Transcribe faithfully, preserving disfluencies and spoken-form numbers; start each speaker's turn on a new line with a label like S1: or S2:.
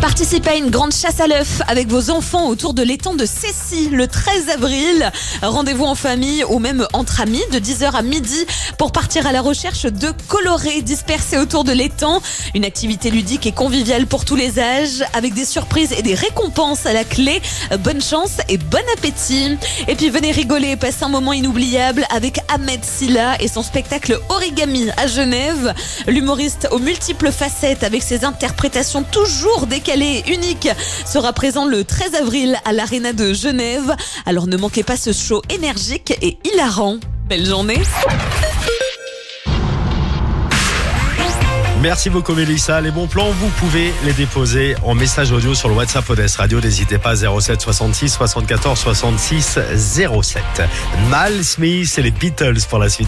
S1: Participez à une grande chasse à l'œuf avec vos enfants autour de l'étang de Cessy le treize avril. Rendez-vous en famille ou même entre amis de dix heures à midi pour partir à la recherche de colorés dispersés autour de l'étang. Une activité ludique et conviviale pour tous les âges avec des surprises et des récompenses à la clé. Bonne chance et bon appétit. Et puis venez rigoler et passer un moment inoubliable avec Ahmed Silla et son spectacle Origami à Genève. L'humoriste aux multiples facettes avec ses interprétations toujours décalées et uniques sera présent le treize avril à l'Arena de Genève. Alors ne manquez pas ce show énergique et hilarant. Belle journée.
S2: Merci beaucoup Mélissa. Les bons plans, vous pouvez les déposer en message audio sur le WhatsApp Odès Radio. N'hésitez pas, zéro sept soixante-six soixante-quatorze soixante-six zéro sept. Mal Smith et les Beatles pour la suite.